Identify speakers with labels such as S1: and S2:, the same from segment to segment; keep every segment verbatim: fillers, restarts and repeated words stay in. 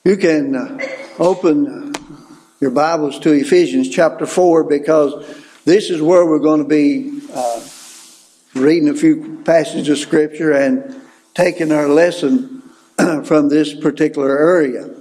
S1: You can uh, open your Bibles to Ephesians chapter four, because this is where we're going to be uh, reading a few passages of Scripture and taking our lesson from this particular area.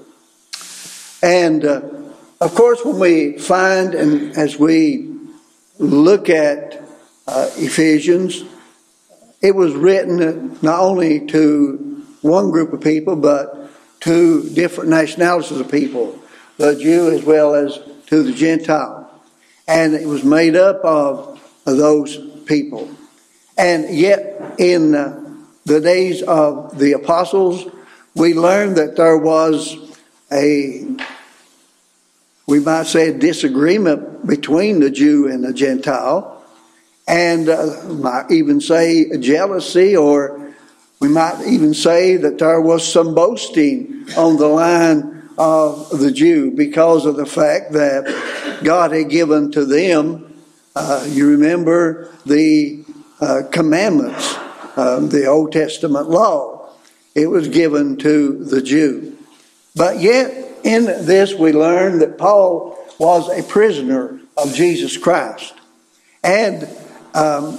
S1: And uh, of course, when we find and as we look at uh, Ephesians, it was written not only to one group of people, but to different nationalities of people, the Jew as well as to the Gentile. And it was made up of, of those people. And yet in uh, the days of the apostles, we learned that there was a, we might say, a disagreement between the Jew and the Gentile. And uh, might even say a jealousy, or we might even say that there was some boasting on the line of the Jew because of the fact that God had given to them, uh, you remember the uh, commandments, uh, the Old Testament law. It was given to the Jew. But yet in this we learn that Paul was a prisoner of Jesus Christ. And um,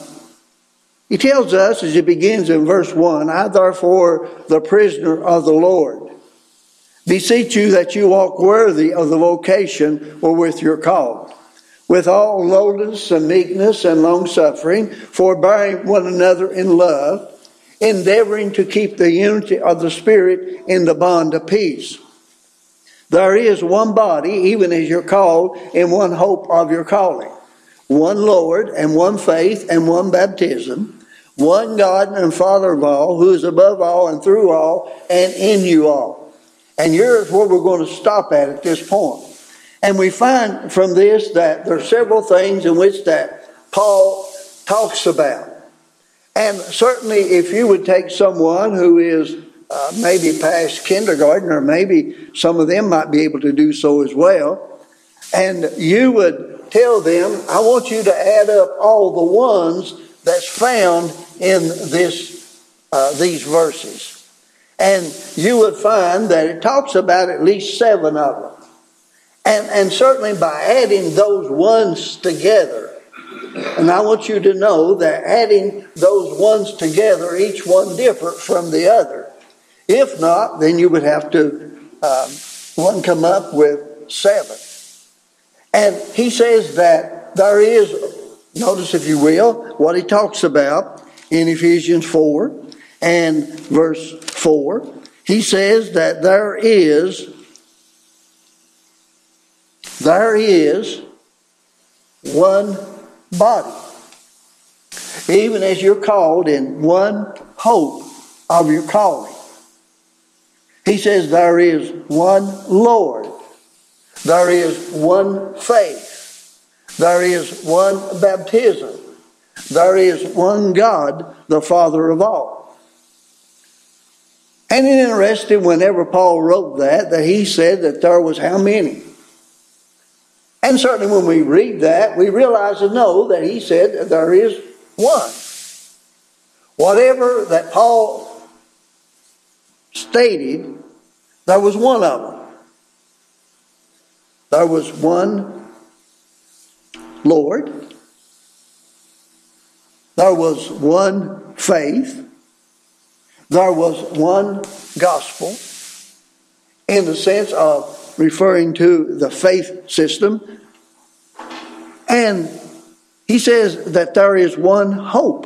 S1: he tells us, as it begins in verse one, I therefore, the prisoner of the Lord, beseech you that you walk worthy of the vocation wherewith you're called, with all lowliness and meekness and longsuffering, forbearing one another in love, endeavoring to keep the unity of the Spirit in the bond of peace. There is one body, even as you're called, in one hope of your calling, one Lord, and one faith, and one baptism, one God and Father of all, who is above all and through all and in you all. And here's where we're going to stop at at this point. And we find from this that there are several things in which that Paul talks about. And certainly if you would take someone who is uh, maybe past kindergarten, or maybe some of them might be able to do so as well, and you would tell them, I want you to add up all the ones that's found in this uh, these verses. And you would find that it talks about at least seven of them. And, and certainly by adding those ones together, and I want you to know that adding those ones together, each one different from the other. If not, then you would have to, um, one come up with seven. And he says that there is, notice if you will, what he talks about in Ephesians four and verse four. He says that there is, there is one body, even as you're called in one hope of your calling. He says there is one Lord. There is one faith. There is one baptism. There is one God, the Father of all. And it's interesting, whenever Paul wrote that, that he said that there was how many? And certainly when we read that, we realize and know that he said that there is one. Whatever that Paul stated, there was one of them. There was one Lord. There was one faith. There was one gospel, in the sense of referring to the faith system. And he says that there is one hope.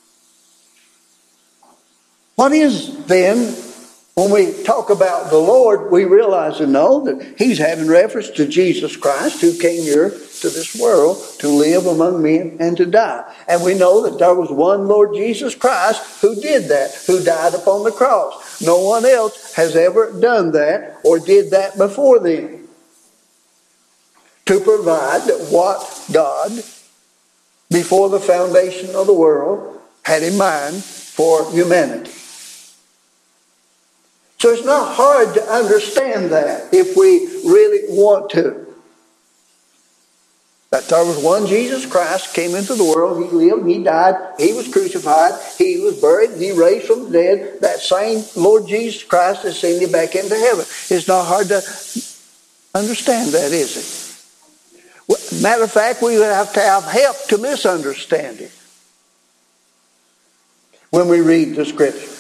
S1: What is then, when we talk about the Lord, we realize and know that he's having reference to Jesus Christ, who came here to this world to live among men and to die. And we know that there was one Lord Jesus Christ who did that, who died upon the cross. No one else has ever done that or did that before them, to provide what God, before the foundation of the world, had in mind for humanity. So it's not hard to understand that if we really want to. That there was one Jesus Christ came into the world. He lived, he died, he was crucified, he was buried, and he raised from the dead. That same Lord Jesus Christ ascended back into heaven. It's not hard to understand that, is it? Matter of fact, we would have to have help to misunderstand it when we read the Scriptures.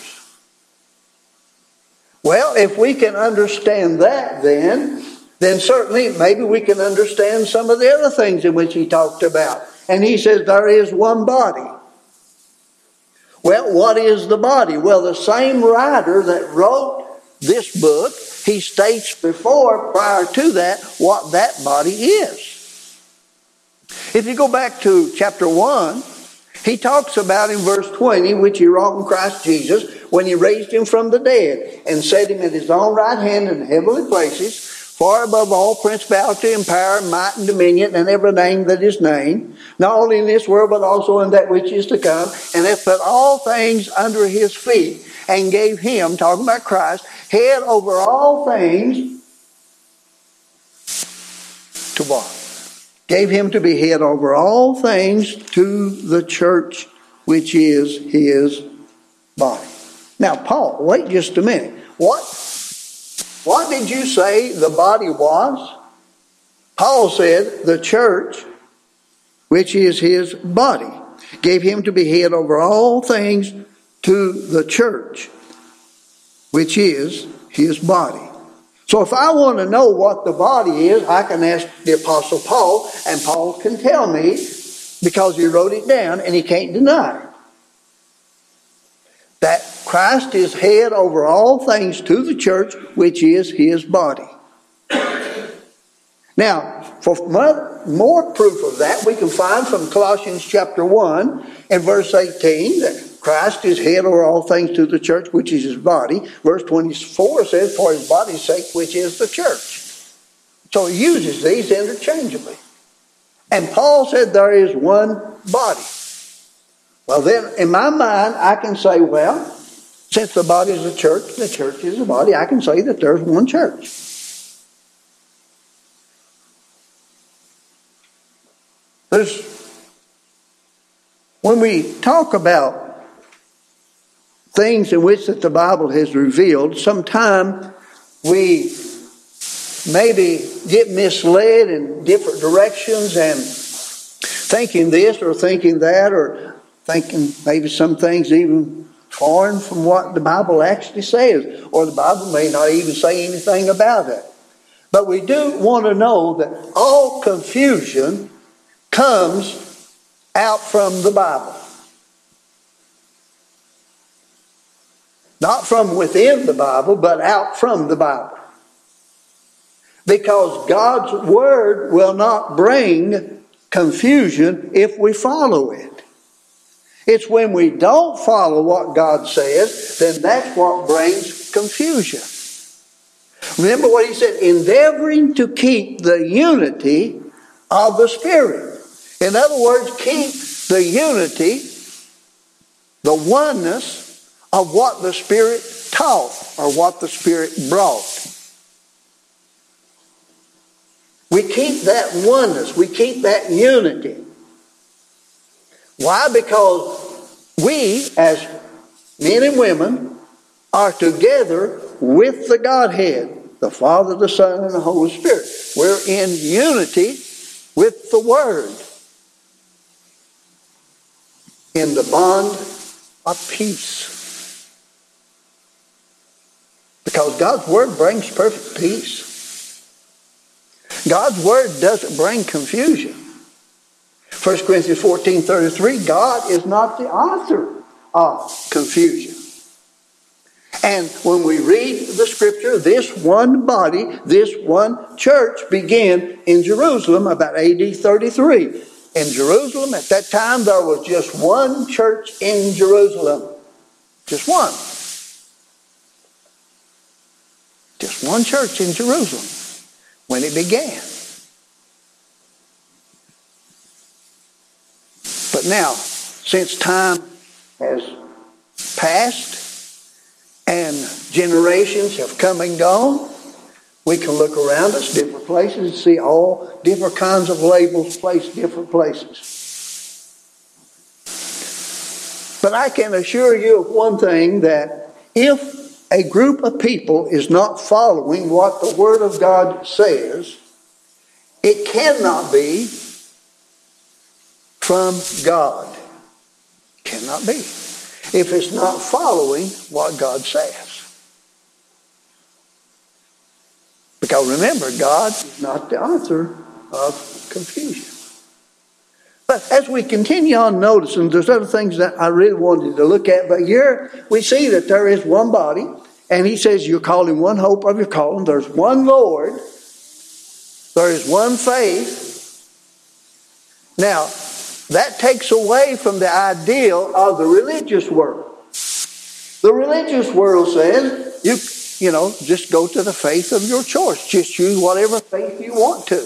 S1: Well, if we can understand that, then then certainly maybe we can understand some of the other things in which he talked about. And he says there is one body. Well, what is the body? Well, the same writer that wrote this book, he states before, prior to that, what that body is. If you go back to chapter one, he talks about in verse twenty, which he wrought in Christ Jesus, when he raised him from the dead and set him at his own right hand in the heavenly places, far above all principality and power, might and dominion, and every name that is named, not only in this world, but also in that which is to come, and hath put all things under his feet, and gave him, talking about Christ, head over all things to what? Gave him to be head over all things to the church, which is his body. Now, Paul, wait just a minute. What? What did you say the body was? Paul said the church, which is his body, gave him to be head over all things to the church, which is his body. So if I want to know what the body is, I can ask the Apostle Paul, and Paul can tell me because he wrote it down and he can't deny it. That Christ is head over all things to the church, which is his body. Now, for more proof of that, we can find from Colossians chapter one and verse eighteen that Christ is head over all things to the church, which is his body. Verse twenty-four says, for his body's sake, which is the church. So he uses these interchangeably. And Paul said there is one body. Well, then, in my mind, I can say, well, since the body is the church, the church is the body, I can say that there's one church. There's, when we talk about things in which that the Bible has revealed, sometimes we maybe get misled in different directions and thinking this or thinking that, or thinking maybe some things even foreign from what the Bible actually says, or the Bible may not even say anything about it. But we do want to know that all confusion comes out from the Bible. Not from within the Bible, but out from the Bible. Because God's Word will not bring confusion if we follow it. It's when we don't follow what God says, then that's what brings confusion. Remember what he said, endeavoring to keep the unity of the Spirit. In other words, keep the unity, the oneness of what the Spirit taught or what the Spirit brought. We keep that oneness. We keep that unity. Why? Because we, as men and women, are together with the Godhead, the Father, the Son, and the Holy Spirit. We're in unity with the Word, in the bond of peace. Because God's Word brings perfect peace. God's Word doesn't bring confusion. First Corinthians fourteen thirty-three, God is not the author of confusion. And when we read the Scripture, this one body, this one church began in Jerusalem about A D thirty-three. In Jerusalem, at that time, there was just one church in Jerusalem. Just one. Just one church in Jerusalem when it began. But now, since time has passed and generations have come and gone, We can look around us, different places, and see all different kinds of labels placed different places. But I can assure you of one thing, that if a group of people is not following what the Word of God says, it cannot be from God. Cannot be. If it's not following what God says. Because remember, God is not the author of confusion. But as we continue on noticing, there's other things that I really wanted to look at. But here we see that there is one body. And he says you're called in one hope of your calling. There's one Lord. There is one faith. Now, that takes away from the ideal of the religious world. The religious world says, you, you know, just go to the faith of your choice. Just choose whatever faith you want to.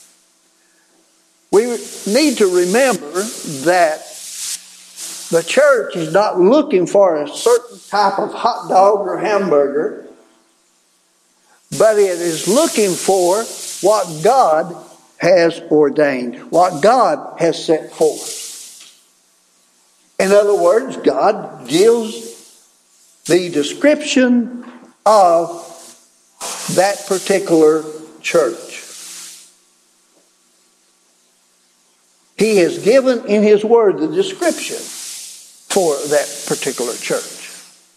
S1: We need to remember that the church is not looking for a certain type of hot dog or hamburger, but it is looking for what God has ordained, what God has set forth. In other words, God gives the description of that particular church. He has given in His Word the description for that particular church.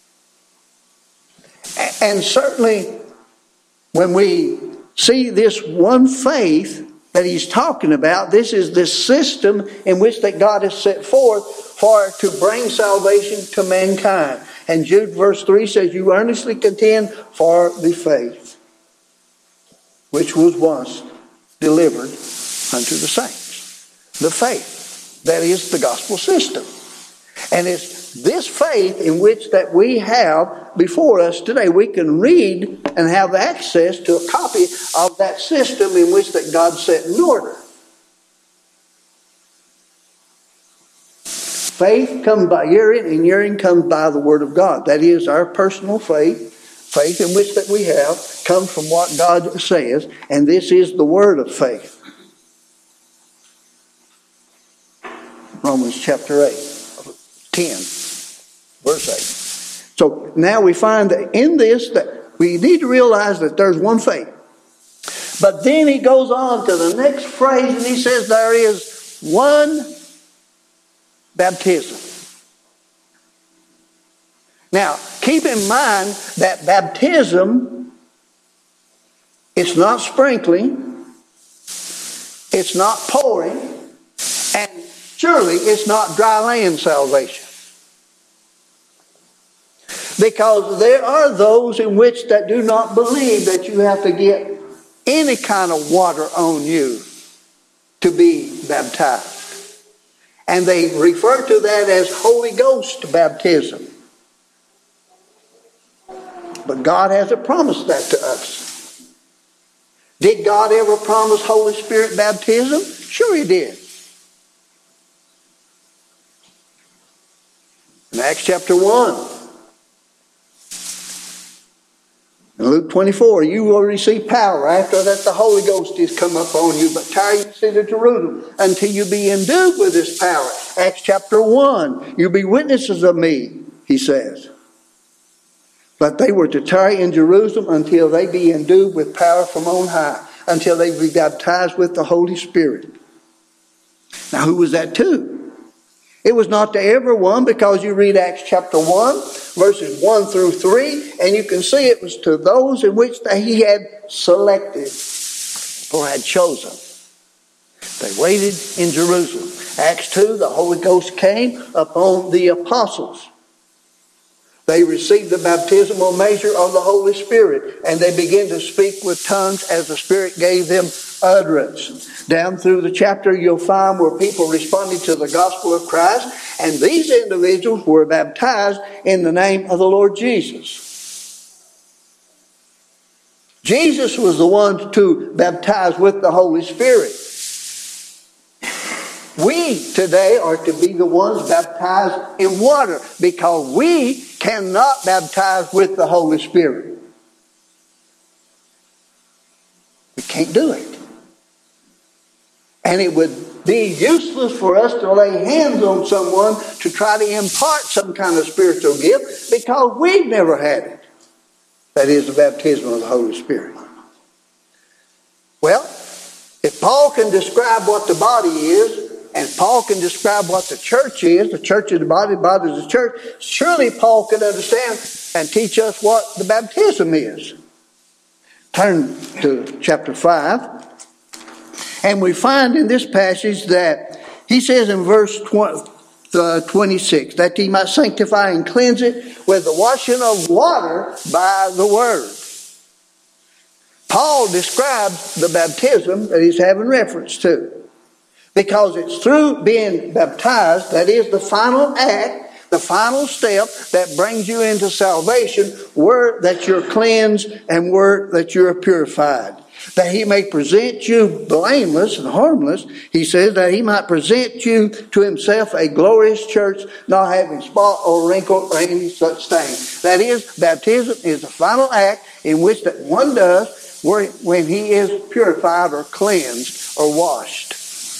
S1: And certainly, when we see this one faith that he's talking about, this is the system in which that God has set forth for to bring salvation to mankind. And Jude verse three says, you earnestly contend for the faith which was once delivered unto the saints. The faith, that is the gospel system. And it's this faith in which that we have before us today. We can read and have access to a copy of that system in which that God set in order. Faith comes by hearing, and hearing comes by the Word of God. That is our personal faith. Faith in which that we have comes from what God says, and this is the word of faith. Romans chapter eight, ten, verse eight. So now we find that in this that we need to realize that there's one faith. But then he goes on to the next phrase and he says there is one baptism. Now, keep in mind that baptism, it's not sprinkling, it's not pouring, and surely it's not dry land salvation. Because there are those in which that do not believe that you have to get any kind of water on you to be baptized. And they refer to that as Holy Ghost baptism. But God hasn't promised that to us. Did God ever promise Holy Spirit baptism? Sure He did. In Acts chapter one, in Luke twenty-four, you will receive power after that the Holy Ghost is come upon you, but tarry you see to Jerusalem until you be endued with this power. Acts chapter one, you'll be witnesses of me, he says. But they were to tarry in Jerusalem until they be endued with power from on high, until they be baptized with the Holy Spirit. Now who was that to? It was not to everyone, because you read Acts chapter one, verses one through three, and you can see it was to those in which that he had selected or had chosen. They waited in Jerusalem. Acts two, the Holy Ghost came upon the apostles. They received the baptismal measure of the Holy Spirit, and they began to speak with tongues as the Spirit gave them utterance. Down through the chapter, you'll find where people responded to the gospel of Christ, and these individuals were baptized in the name of the Lord Jesus. Jesus was the one to baptize with the Holy Spirit. We today are to be the ones baptized in water, because we cannot baptize with the Holy Spirit. Can't do it. And it would be useless for us to lay hands on someone to try to impart some kind of spiritual gift because we've never had it. That is the baptism of the Holy Spirit. Well, if Paul can describe what the body is, and Paul can describe what the church is, the church is the body, the body is the church, surely Paul could understand and teach us what the baptism is. Turn to chapter five. And we find in this passage that he says in verse twenty-six, that he might sanctify and cleanse it with the washing of water by the word. Paul describes the baptism that he's having reference to. Because it's through being baptized, that is the final act, the final step that brings you into salvation, where that you're cleansed and where that you're purified. That he may present you blameless and harmless, he says, that he might present you to himself a glorious church, not having spot or wrinkle or any such thing. That is, baptism is the final act in which that one does when he is purified or cleansed or washed.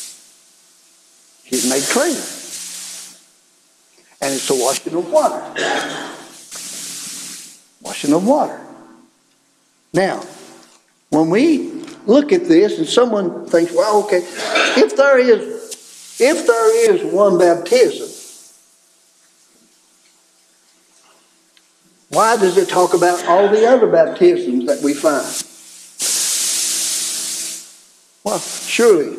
S1: He's made clean. And it's the washing of water. Washing of water. Now, when we look at this and someone thinks, well, okay, if there is, if there is one baptism, why does it talk about all the other baptisms that we find? Well, surely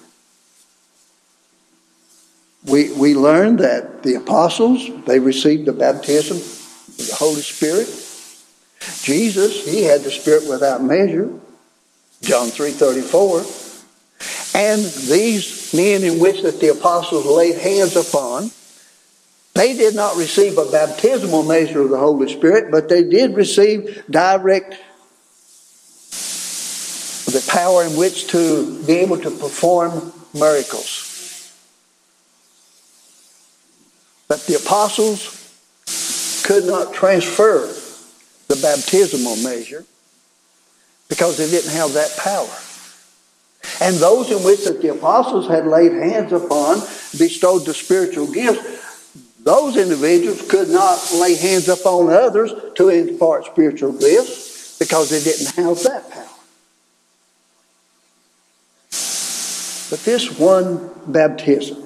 S1: we we learned that the apostles, they received the baptism of the Holy Spirit. Jesus, he had the Spirit without measure. John three thirty-four. And these men in which that the apostles laid hands upon, they did not receive a baptismal measure of the Holy Spirit, but they did receive direct the power in which to be able to perform miracles. But the apostles could not transfer the baptismal measure because they didn't have that power. And those in which that the apostles had laid hands upon, bestowed the spiritual gifts, those individuals could not lay hands upon others to impart spiritual gifts because they didn't have that power. But this one baptism.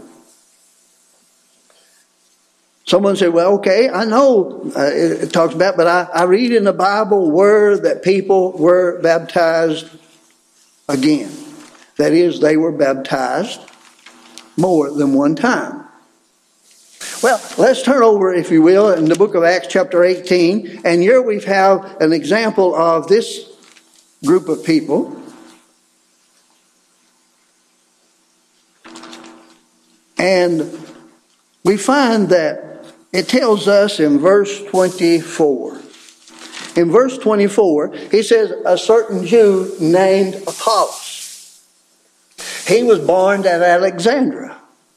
S1: Someone said, well, okay, I know uh, it, it talks about, but I, I read in the Bible where that people were baptized again. That is, they were baptized more than one time. Well, let's turn over, if you will, in the book of Acts chapter eighteen. And here we have an example of this group of people. And we find that it tells us in verse twenty-four. In verse twenty-four, he says, a certain Jew named Apollos. He was born at Alexandria.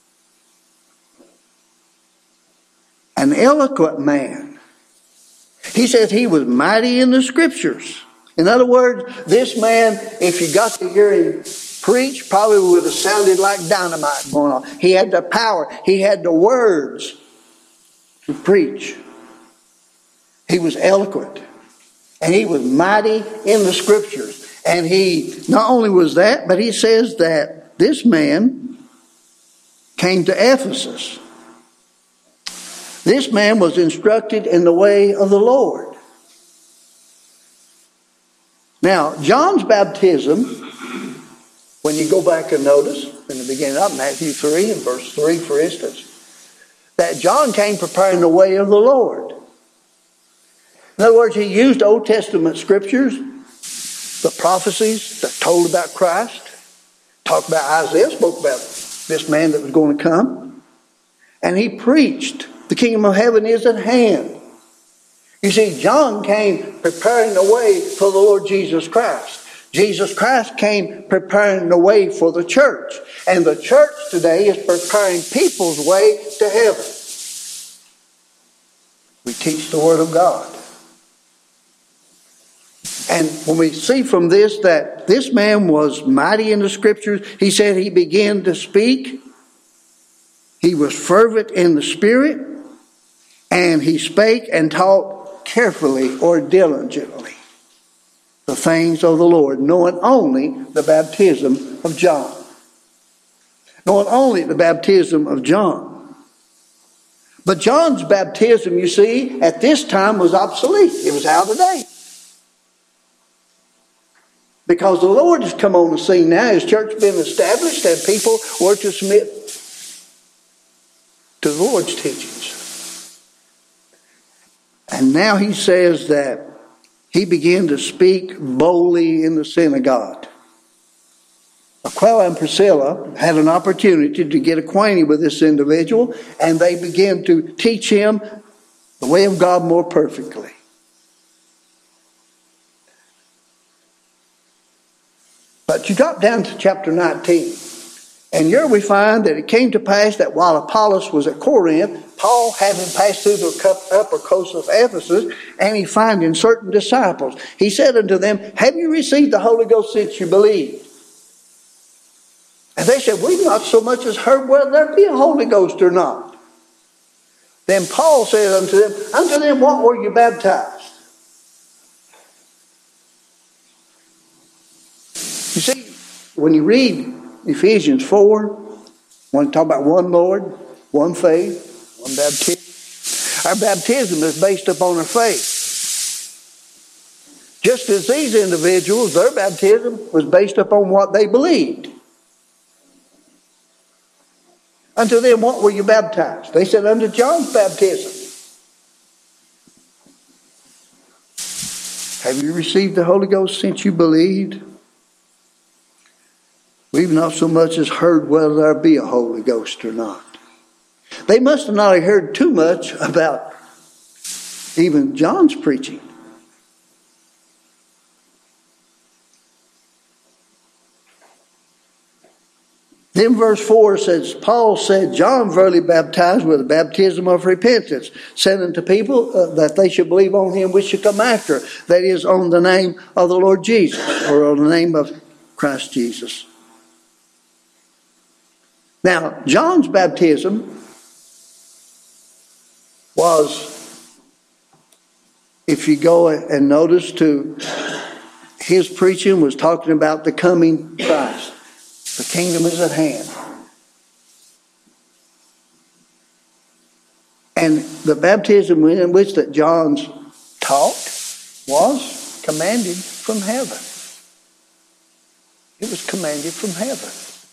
S1: An eloquent man. He says he was mighty in the scriptures. In other words, this man, if you got to hear him preach, probably would have sounded like dynamite going on. He had the power. He had the words to preach. He was eloquent. And he was mighty in the scriptures. And he, not only was that, but he says that this man came to Ephesus. This man was instructed in the way of the Lord. Now, John's baptism, when you go back and notice, in the beginning of Matthew three, and verse three, for instance, that John came preparing the way of the Lord. In other words, he used Old Testament scriptures, the prophecies that told about Christ, talked about Isaiah, spoke about this man that was going to come, and he preached, the kingdom of heaven is at hand. You see, John came preparing the way for the Lord Jesus Christ. Jesus Christ came preparing the way for the church. And the church today is preparing people's way to heaven. We teach the Word of God. And when we see from this that this man was mighty in the Scriptures, he said he began to speak. He was fervent in the Spirit, and he spake and taught carefully or diligently the things of the Lord, knowing only the baptism of John. Knowing only the baptism of John. But John's baptism, you see, at this time was obsolete. It was out of date. Because the Lord has come on the scene now. His church has been established and people were to submit to the Lord's teachings. And now he says that he began to speak boldly in the synagogue. Aquila and Priscilla had an opportunity to get acquainted with this individual, and they began to teach him the way of God more perfectly. But you drop down to chapter nineteen, and here we find that it came to pass that while Apollos was at Corinth, Paul, having passed through the upper coast of Ephesus, and he finding certain disciples, he said unto them, have you received the Holy Ghost since you believed? And they said, we've not so much as heard whether there be a Holy Ghost or not. Then Paul said unto them, unto them what were you baptized? You see, when you read Ephesians four, when you talk about one Lord, one faith, one baptism, our baptism is based upon our faith. Just as these individuals, their baptism was based upon what they believed. Unto them, what were you baptized? They said, unto John's baptism. Have you received the Holy Ghost since you believed? We've not so much as heard whether there be a Holy Ghost or not. They must have not heard too much about even John's preaching. Then verse four says, Paul said, John verily baptized with a baptism of repentance, saying unto people uh, that they should believe on him which should come after, that is, on the name of the Lord Jesus, or on the name of Christ Jesus. Now, John's baptism was, if you go and notice to his preaching, was talking about the coming Christ. The kingdom is at hand. And the baptism in which that John's taught was commanded from heaven. It was commanded from heaven.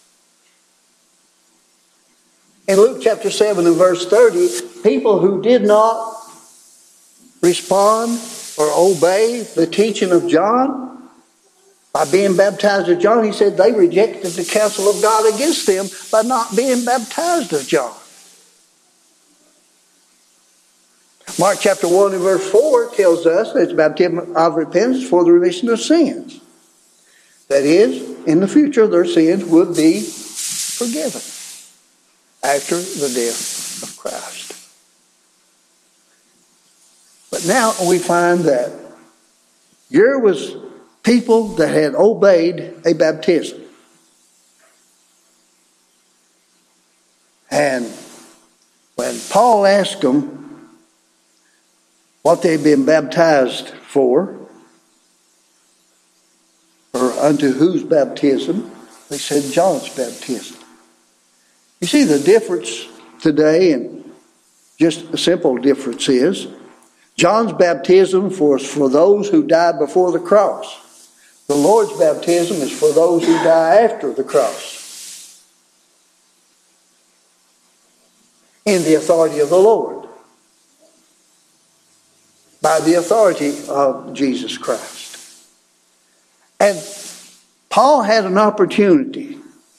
S1: In Luke chapter seven and verse thirty, people who did not respond or obey the teaching of John, by being baptized of John, he said they rejected the counsel of God against them by not being baptized of John. Mark chapter one and verse four tells us that it's baptism of repentance for the remission of sins. That is, in the future their sins would be forgiven after the death of Christ. But now we find that here was people that had obeyed a baptism. And when Paul asked them what they'd been baptized for, or unto whose baptism, they said John's baptism. You see the difference today, and just a simple difference is, John's baptism was for those who died before the cross. The Lord's baptism is for those who die after the cross, in the authority of the Lord, by the authority of Jesus Christ. And Paul had an opportunity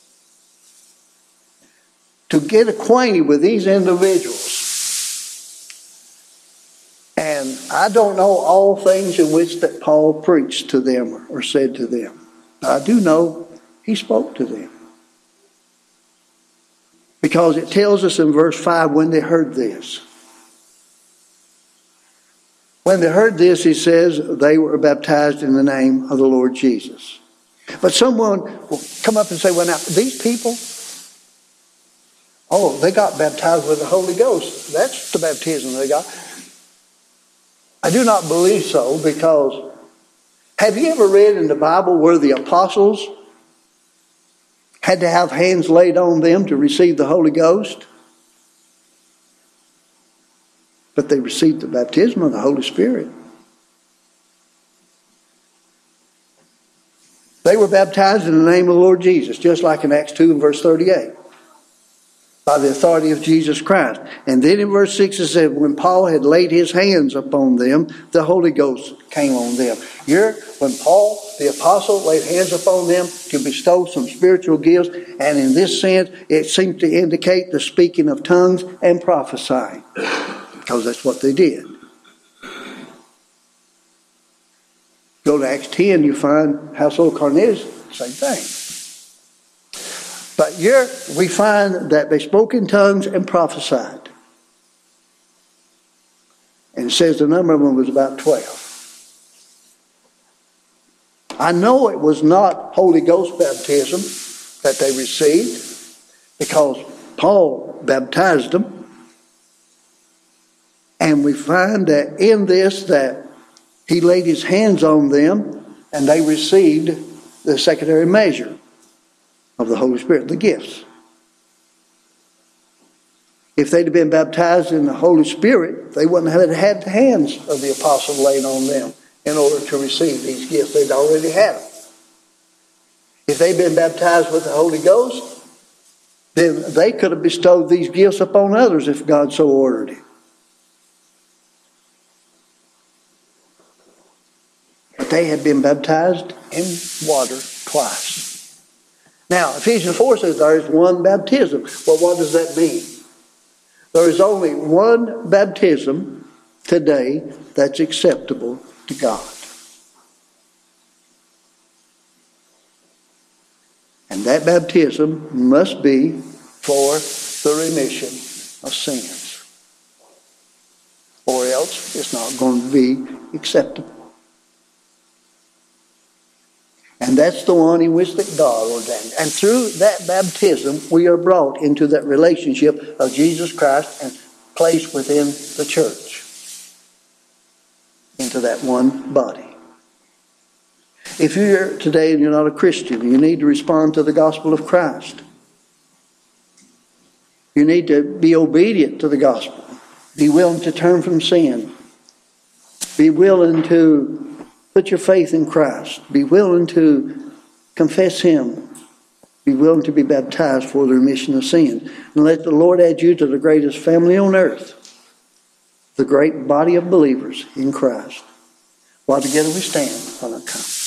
S1: to get acquainted with these individuals. And I don't know all things in which that Paul preached to them or said to them. I do know he spoke to them. Because it tells us in verse five when they heard this. When they heard this, he says, they were baptized in the name of the Lord Jesus. But someone will come up and say, well, now, these people, oh, they got baptized with the Holy Ghost. That's the baptism they got. I do not believe so, because have you ever read in the Bible where the apostles had to have hands laid on them to receive the Holy Ghost? But they received the baptism of the Holy Spirit. They were baptized in the name of the Lord Jesus, just like in Acts two and verse thirty-eight, by the authority of Jesus Christ. And then in verse six it said, when Paul had laid his hands upon them, the Holy Ghost came on them. Here, when Paul, the apostle, laid hands upon them to bestow some spiritual gifts, and in this sense, it seemed to indicate the speaking of tongues and prophesying, because that's what they did. Go to Acts ten, you find household Cornelius, same thing. But here we find that they spoke in tongues and prophesied. And it says the number of them was about twelve. I know it was not Holy Ghost baptism that they received, because Paul baptized them. And we find that in this that he laid his hands on them and they received the secondary measure of the Holy Spirit, the gifts. If they'd have been baptized in the Holy Spirit, they wouldn't have had the hands of the apostle laid on them in order to receive these gifts. They'd already had them. If they'd been baptized with the Holy Ghost, then they could have bestowed these gifts upon others if God so ordered it. But they had been baptized in water twice. Now, Ephesians four says there is one baptism. Well, what does that mean? There is only one baptism today that's acceptable to God. And that baptism must be for the remission of sins, or else it's not going to be acceptable. And that's the one in which that God ordained. And through that baptism, we are brought into that relationship of Jesus Christ and placed within the church, into that one body. If you're here today and you're not a Christian, you need to respond to the gospel of Christ. You need to be obedient to the gospel. Be willing to turn from sin. Be willing to put your faith in Christ. Be willing to confess Him. Be willing to be baptized for the remission of sins. And let the Lord add you to the greatest family on earth, the great body of believers in Christ. While together we stand on our come.